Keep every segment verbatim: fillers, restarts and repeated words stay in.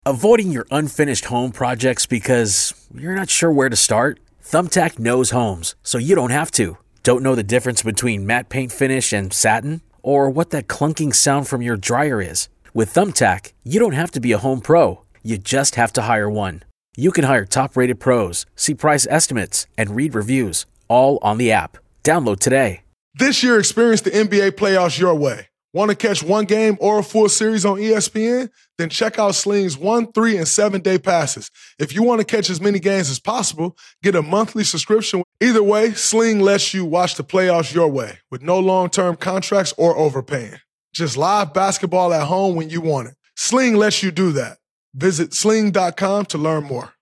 Avoiding your unfinished home projects because you're not sure where to start? Thumbtack knows homes, so you don't have to. Don't know the difference between matte paint finish and satin? Or what that clunking sound from your dryer is? With Thumbtack, you don't have to be a home pro. You just have to hire one. You can hire top-rated pros, see price estimates, and read reviews, all on the app. Download today. This year, experience the N B A playoffs your way. Want to catch one game or a full series on E S P N? Then check out Sling's one, three, and seven-day passes. If you want to catch as many games as possible, get a monthly subscription. Either way, Sling lets you watch the playoffs your way with no long-term contracts or overpaying. Just live basketball at home when you want it. Sling lets you do that. Visit sling dot com to learn more.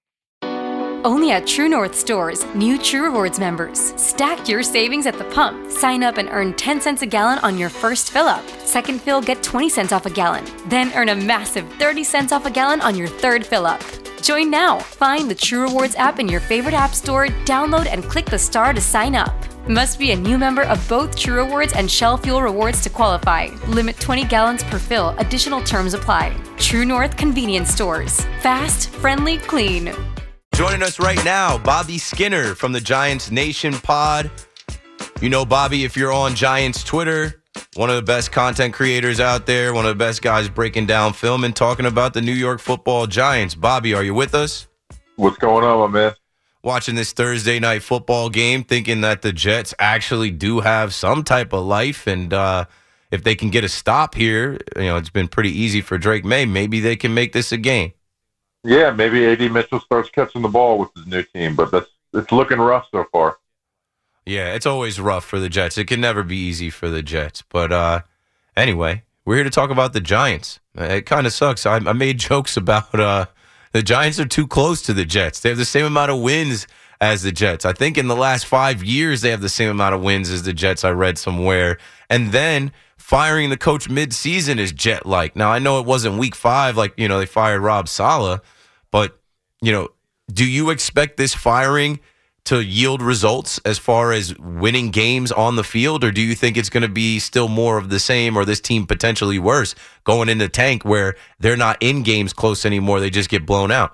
Only at True North stores, new True Rewards members. Stack your savings at the pump. Sign up and earn ten cents a gallon on your first fill-up. Second fill, get twenty cents off a gallon. Then earn a massive thirty cents off a gallon on your third fill-up. Join now. Find the True Rewards app in your favorite app store, download and click the star to sign up. Must be a new member of both True Rewards and Shell Fuel Rewards to qualify. Limit twenty gallons per fill. Additional terms apply. True North Convenience Stores. Fast, friendly, clean. Joining us right now, Bobby Skinner from the Giants Nation pod. You know Bobby if you're on Giants Twitter, one of the best content creators out there, one of the best guys breaking down film and talking about the New York Football Giants. Bobby, are you with us? What's going on, my man? Watching this Thursday night football game, thinking that the Jets actually do have some type of life, and uh, if they can get a stop here, you know, it's been pretty easy for Drake May. Maybe they can make this a game. Yeah, maybe A D Mitchell starts catching the ball with his new team, but that's it's looking rough so far. Yeah, it's always rough for the Jets. It can never be easy for the Jets. But uh, anyway, we're here to talk about the Giants. It kind of sucks. I, I made jokes about uh, the Giants are too close to the Jets. They have the same amount of wins as the Jets. I think in the last five years, they have the same amount of wins as the Jets, I read somewhere. And then firing the coach mid-season is Jet-like. Now, I know it wasn't week five, like, you know, they fired Rob Saleh, but, you know, do you expect this firing to yield results as far as winning games on the field, or do you think it's going to be still more of the same, or this team potentially worse going in the tank where they're not in games close anymore, they just get blown out?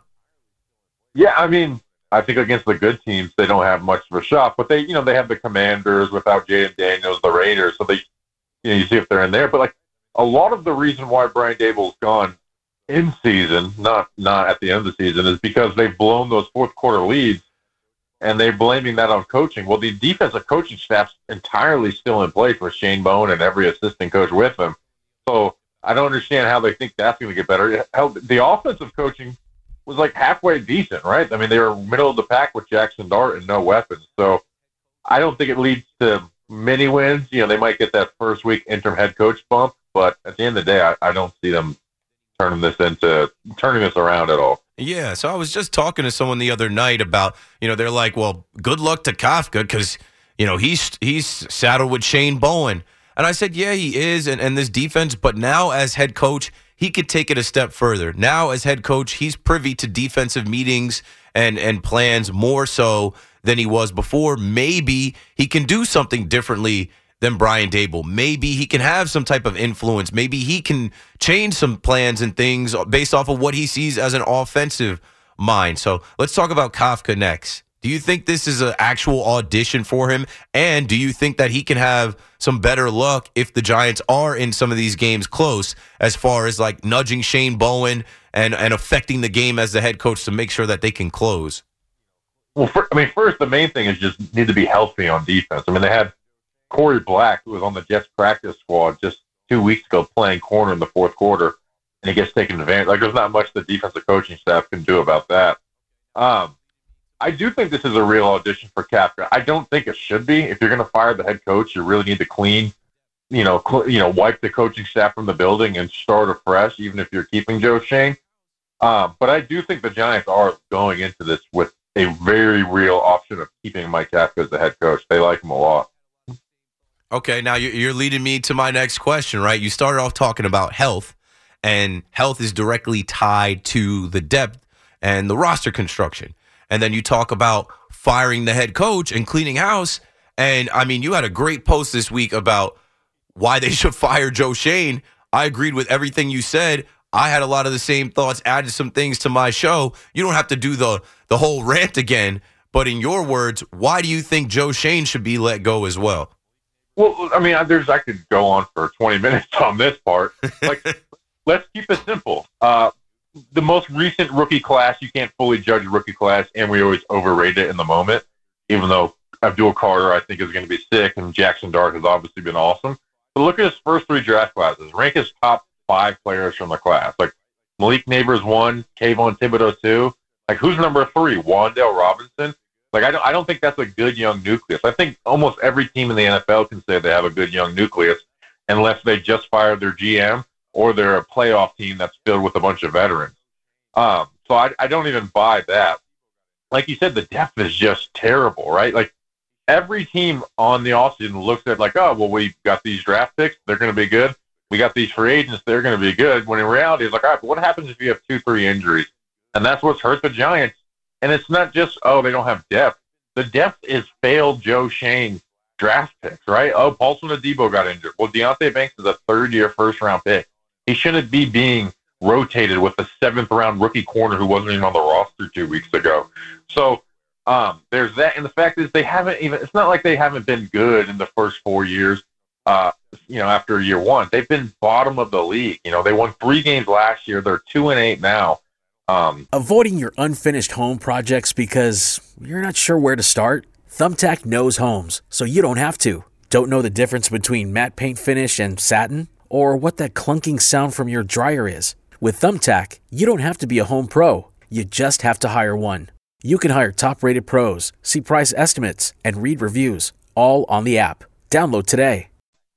Yeah, I mean, I think against the good teams, they don't have much of a shot, but they, you know, they have the Commanders without Jaden Daniels, the Raiders, so they, you know, you see if they're in there. But like a lot of the reason why Brian Daboll's gone in season, not not at the end of the season, is because they've blown those fourth quarter leads, and they're blaming that on coaching. Well, the defensive coaching staff's entirely still in place with Shane Bowen and every assistant coach with them. So I don't understand how they think that's going to get better. How, the offensive coaching was like halfway decent, right? I mean, they were middle of the pack with Jackson Dart and no weapons. So I don't think it leads to many wins. You know, they might get that first week interim head coach bump, but at the end of the day, I, I don't see them turning this into turning this around at all. Yeah, so I was just talking to someone the other night about, you know, they're like, well, good luck to Kafka because, you know, he's he's saddled with Shane Bowen. And I said, yeah, he is, and, and this defense, but now as head coach, he could take it a step further. Now as head coach, he's privy to defensive meetings and, and plans more so than he was before. Maybe he can do something differently than Brian Daboll. Maybe he can have some type of influence. Maybe he can change some plans and things based off of what he sees as an offensive mind. So let's talk about Kafka next. Do you think this is an actual audition for him? And do you think that he can have some better luck if the Giants are in some of these games close as far as like nudging Shane Bowen and, and affecting the game as the head coach to make sure that they can close? Well, for, I mean, first, the main thing is just need to be healthy on defense. I mean, they had Corey Black, who was on the Jets practice squad just two weeks ago playing corner in the fourth quarter, and he gets taken advantage. Like, there's not much the defensive coaching staff can do about that. Um, I do think this is a real audition for Kafka. I don't think it should be. If you're going to fire the head coach, you really need to clean, you know, cl- you know, wipe the coaching staff from the building and start afresh, even if you're keeping Joe Shane. Um, but I do think the Giants are going into this with a very real option of keeping Mike Kafka as the head coach. They like him a lot. Okay, now you're leading me to my next question, right? You started off talking about health, and health is directly tied to the depth and the roster construction. And then you talk about firing the head coach and cleaning house. And, I mean, you had a great post this week about why they should fire Joe Shane. I agreed with everything you said. I had a lot of the same thoughts, added some things to my show. You don't have to do the the whole rant again. But in your words, why do you think Joe Schoen should be let go as well? Well, I mean, there's I could go on for twenty minutes on this part. Like, let's keep it simple. Uh, the most recent rookie class, you can't fully judge a rookie class, and we always overrate it in the moment, even though Abdul Carter, I think, is going to be sick, and Jackson Dart has obviously been awesome. But look at his first three draft classes. Rank his top five players from the class. Like, Malik Neighbors one, Kayvon Thibodeau two. Like, who's number three? Wan'Dale Robinson? Like, I don't, I don't think that's a good young nucleus. I think almost every team in the N F L can say they have a good young nucleus unless they just fired their G M or they're a playoff team that's filled with a bunch of veterans. Um, so I, I don't even buy that. Like you said, the depth is just terrible, right? Like, every team on the offseason looks at like, oh, well, we got these draft picks. They're going to be good. We got these free agents. They're going to be good. When in reality, it's like, all right, but what happens if you have two, three injuries? And that's what's hurt the Giants. And it's not just, oh, they don't have depth. The depth is failed Joe Schoen draft picks, right? Oh, Paulson Adebo got injured. Well, Deonte Banks is a third-year first-round pick. He shouldn't be being rotated with a seventh-round rookie corner who wasn't even on the roster two weeks ago. So um, there's that. And the fact is they haven't even – it's not like they haven't been good in the first four years, uh, you know, after year one. They've been bottom of the league. You know, they won three games last year. They're two and eight now. Um, Avoiding your unfinished home projects because you're not sure where to start? Thumbtack knows homes, so you don't have to. Don't know the difference between matte paint finish and satin? Or what that clunking sound from your dryer is? With Thumbtack, you don't have to be a home pro. You just have to hire one. You can hire top-rated pros, see price estimates, and read reviews, all on the app. Download today.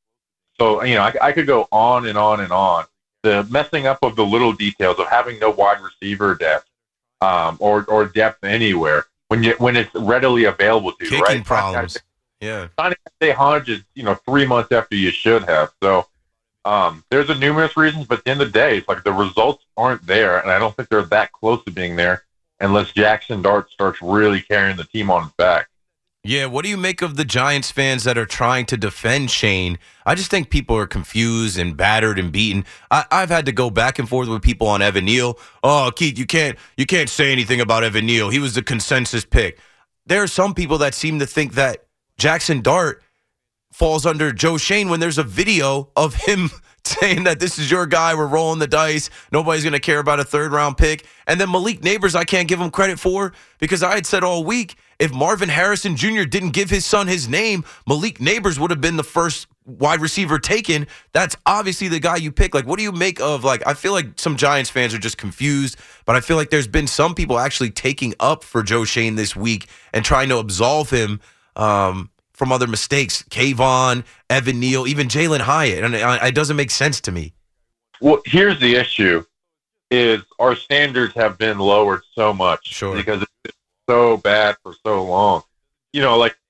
So, you know, I, I could go on and on and on. The messing up of the little details of having no wide receiver depth um, or or depth anywhere when you when it's readily available to you, Kicking right? problems. Yeah. Signing Isaiah Hodgins, you know, three months after you should have. So um, there's a numerous reasons, but at the end of the day, it's like the results aren't there, and I don't think they're that close to being there unless Jackson Dart starts really carrying the team on his back. Yeah, what do you make of the Giants fans that are trying to defend Schoen? I just think people are confused and battered and beaten. I, I've had to go back and forth with people on Evan Neal. Oh, Keith, you can't you can't say anything about Evan Neal. He was the consensus pick. There are some people that seem to think that Jackson Dart falls under Joe Schoen when there's a video of him saying that this is your guy, we're rolling the dice, nobody's going to care about a third-round pick. And then Malik Neighbors, I can't give him credit for because I had said all week, if Marvin Harrison Junior didn't give his son his name, Malik Neighbors would have been the first wide receiver taken. That's obviously the guy you pick. Like, what do you make of, like, I feel like some Giants fans are just confused, but I feel like there's been some people actually taking up for Joe Schoen this week and trying to absolve him um, from other mistakes. Kayvon, Evan Neal, even Jalen Hyatt. And it, it doesn't make sense to me. Well, here's the issue, is our standards have been lowered so much Sure. because it's been so bad for so long. You know, like,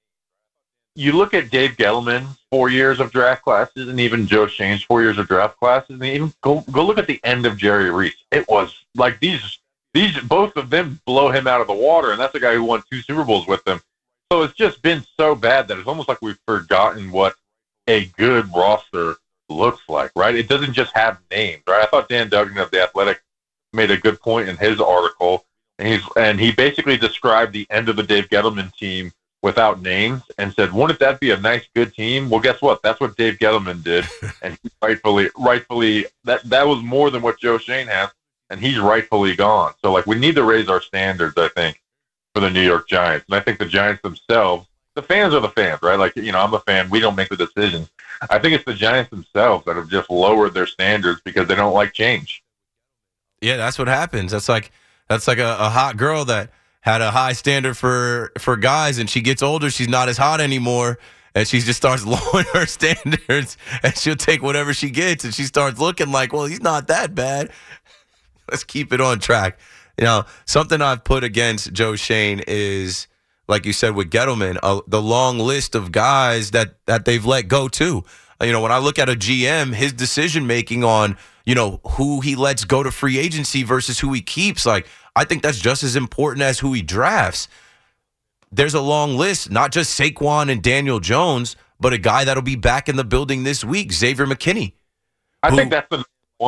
you look at Dave Gettleman's four years of draft classes and even Joe Schoen's four years of draft classes, and even go go look at the end of Jerry Reese. It was like these these both of them blow him out of the water, and that's a guy who won two Super Bowls with them. So it's just been so bad that it's almost like we've forgotten what a good roster looks like, right? It doesn't just have names, right? I thought Dan Duggan of The Athletic made a good point in his article, and he's and he basically described the end of the Dave Gettleman team without names and said, wouldn't that be a nice, good team? Well, guess what? That's what Dave Gettleman did. And he rightfully, rightfully, that, that was more than what Joe Schoen has, and he's rightfully gone. So, like, we need to raise our standards, I think, for the New York Giants. And I think the Giants themselves, the fans are the fans, right? Like, you know, I'm a fan. We don't make the decisions. I think it's the Giants themselves that have just lowered their standards because they don't like change. Yeah, that's what happens. That's like that's like a, a hot girl that had a high standard for for guys, and she gets older, she's not as hot anymore, and she just starts lowering her standards, and she'll take whatever she gets, and she starts looking like, well, he's not that bad. Let's keep it on track. You know, something I've put against Joe Schoen is, like you said with Gettleman, uh, the long list of guys that, that they've let go too. You know, when I look at a G M, his decision-making on, you know, who he lets go to free agency versus who he keeps, like, I think that's just as important as who he drafts. There's a long list, not just Saquon and Daniel Jones, but a guy that'll be back in the building this week, Xavier McKinney. I who, think that's the one right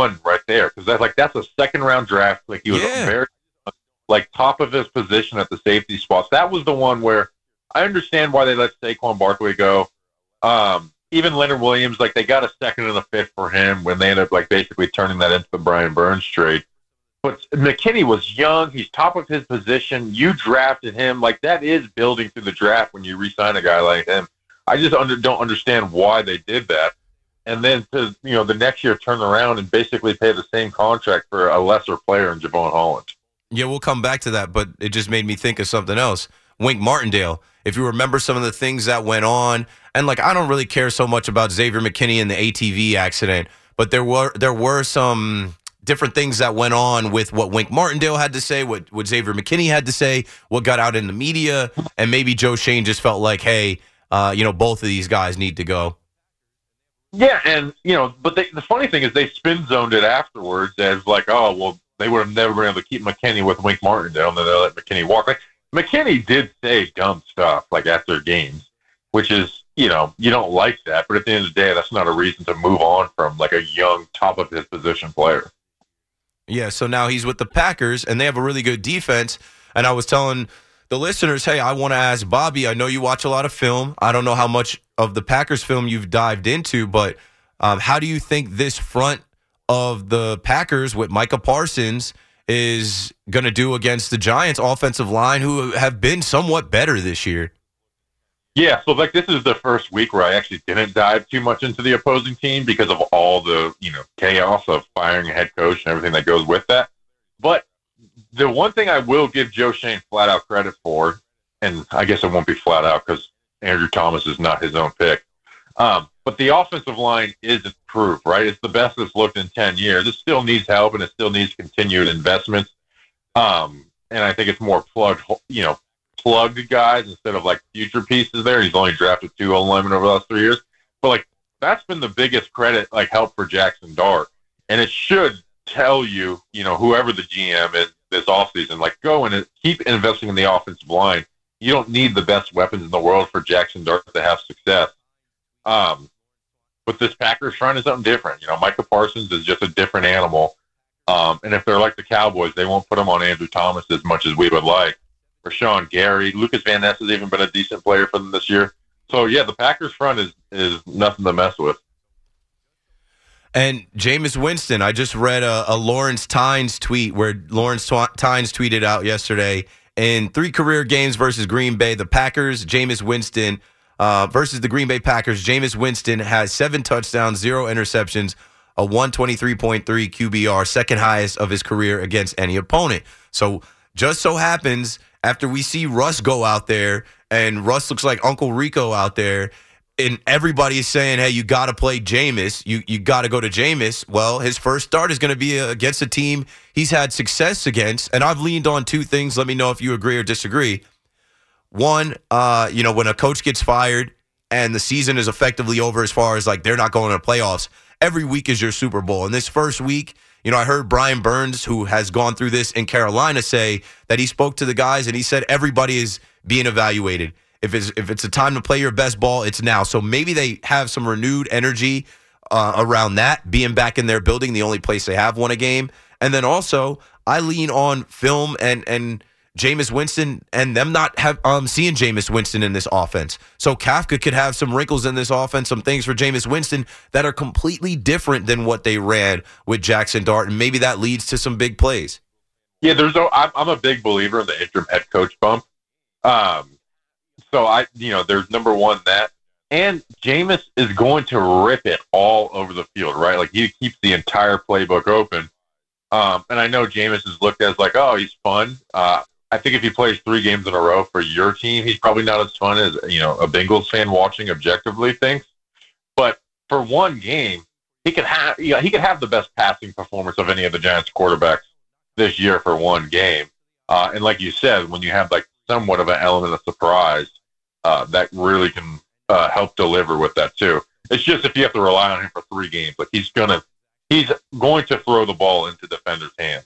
there because that's like that's a second round draft. Like he was Yeah. very like top of his position at the safety spots. That was the one where I understand why they let Saquon Barkley go. Um, even Leonard Williams, like they got a second and a fifth for him when they ended up like basically turning that into the Brian Burns trade. But McKinney was young. He's top of his position. You drafted him. Like that is building through the draft when you re-sign a guy like him. I just under, don't understand why they did that. And then to, you know, the next year turn around and basically pay the same contract for a lesser player in Javon Holland. Yeah, we'll come back to that, but it just made me think of something else. Wink Martindale, if you remember some of the things that went on, and like I don't really care so much about Xavier McKinney and the A T V accident, but there were there were some different things that went on with what Wink Martindale had to say, what, what Xavier McKinney had to say, what got out in the media, and maybe Joe Schoen just felt like, hey, uh, you know, both of these guys need to go. Yeah, and, you know, but they, the funny thing is they spin zoned it afterwards as like, oh, well, they would have never been able to keep McKinney with Wink Martindale, and then they let McKinney walk. Like, McKinney did say dumb stuff, like, after games, which is, you know, you don't like that, but at the end of the day, that's not a reason to move on from, like, a young, top-of-his-position player. Yeah, so now he's with the Packers, and they have a really good defense, and I was telling the listeners, hey, I want to ask Bobby, I know you watch a lot of film. I don't know how much of the Packers film you've dived into, but um, how do you think this front of the Packers with Micah Parsons is going to do against the Giants offensive line, who have been somewhat better this year? Yeah, so like this is the first week where I actually didn't dive too much into the opposing team because of all the, you know, chaos of firing a head coach and everything that goes with that. But the one thing I will give Joe Schoen flat out credit for, and I guess it won't be flat out because Andrew Thomas is not his own pick, um, but the offensive line is improved, right? It's the best it's looked in ten years. It still needs help and it still needs continued investments. Um, and I think it's more plugged, you know, plugged guys instead of like future pieces there. He's only drafted two O-linemen over the last three years. But like that's been the biggest credit, like help for Jackson Dart. And it should tell you, you know, whoever the G M is this offseason, like go and keep investing in the offensive line. You don't need the best weapons in the world for Jackson Dart to have success. Um, but this Packers front is something different. You know, Micah Parsons is just a different animal. Um, and if they're like the Cowboys, they won't put him on Andrew Thomas as much as we would like. Rashawn Gary, Lucas Van Ness has even been a decent player for them this year. So, yeah, the Packers front is, is nothing to mess with. And Jameis Winston, I just read a, a Lawrence Tynes tweet where Lawrence Tw- Tynes tweeted out yesterday, in three career games versus Green Bay, the Packers, Jameis Winston, uh, versus the Green Bay Packers, Jameis Winston has seven touchdowns, zero interceptions, a one twenty-three point three Q B R, second highest of his career against any opponent. So just so happens, after we see Russ go out there, and Russ looks like Uncle Rico out there, and everybody is saying, hey, you got to play Jameis. You you got to go to Jameis. Well, his first start is going to be against a team he's had success against. And I've leaned on two things. Let me know if you agree or disagree. One, uh, you know, when a coach gets fired and the season is effectively over as far as like they're not going to the playoffs, every week is your Super Bowl. And this first week, you know, I heard Brian Burns, who has gone through this in Carolina, say that he spoke to the guys and he said everybody is being evaluated. If it's if it's a time to play your best ball, it's now. So maybe they have some renewed energy uh, around that, being back in their building, the only place they have won a game. And then also, I lean on film and and Jameis Winston and them not have um seeing Jameis Winston in this offense. So Kafka could have some wrinkles in this offense, some things for Jameis Winston that are completely different than what they ran with Jackson Dart, and maybe that leads to some big plays. Yeah, there's no. I'm, I'm a big believer in the interim head coach bump. Um. So, I, you know, there's number one, that. And Jameis is going to rip it all over the field, right? Like, he keeps the entire playbook open. Um, and I know Jameis is looked at as like, oh, he's fun. Uh, I think if he plays three games in a row for your team, he's probably not as fun as, you know, a Bengals fan watching objectively thinks. But for one game, he could have, you know, he could have the best passing performance of any of the Giants quarterbacks this year for one game. Uh, and like you said, when you have like somewhat of an element of surprise, Uh, that really can uh, help deliver with that too. It's just if you have to rely on him for three games, like he's gonna, he's going to throw the ball into defenders' hands.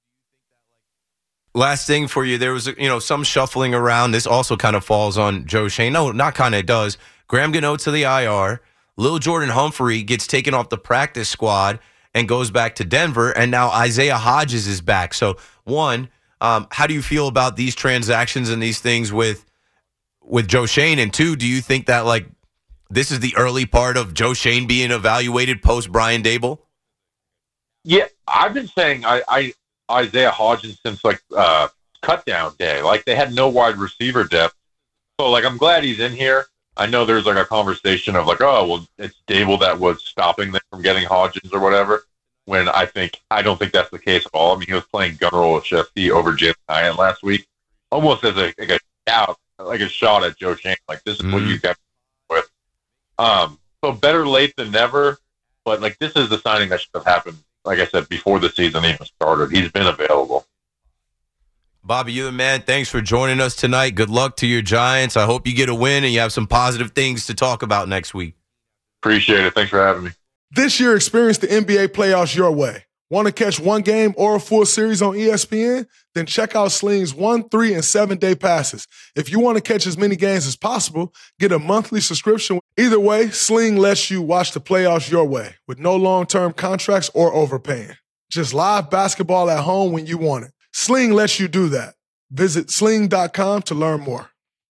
Last thing for you, there was you know some shuffling around. This also kind of falls on Joe Schoen. No, not kind of. It does. Graham Gano to the I R. Lil Jordan Humphrey gets taken off the practice squad, and goes back to Denver, and now Isaiah Hodgins is back. So, one, um, how do you feel about these transactions and these things with with Joe Schoen? And two, do you think that like this is the early part of Joe Schoen being evaluated post Brian Daboll? Yeah, I've been saying I, I Isaiah Hodgins since like uh, cut down day. Like they had no wide receiver depth. So like I'm glad he's in here. I know there's like a conversation of like, oh well, it's Daboll that was stopping them from getting Hodgins or whatever. When I think I don't think that's the case at all. I mean, he was playing gun roll Shefty over Jim Ryan last week, almost as a like a shout, like a shot at Joe Schoen. Like this is mm-hmm. what you got with. Um, so better late than never. But like this is the signing that should have happened. Like I said, before the season even started, he's been available. Bobby, you're the man. Thanks for joining us tonight. Good luck to your Giants. I hope you get a win and you have some positive things to talk about next week. Appreciate it. Thanks for having me. This year, experience the N B A playoffs your way. Want to catch one game or a full series on E S P N? Then check out Sling's one, three, and seven-day passes. If you want to catch as many games as possible, get a monthly subscription. Either way, Sling lets you watch the playoffs your way with no long-term contracts or overpaying. Just live basketball at home when you want it. Sling lets you do that. Visit sling dot com to learn more.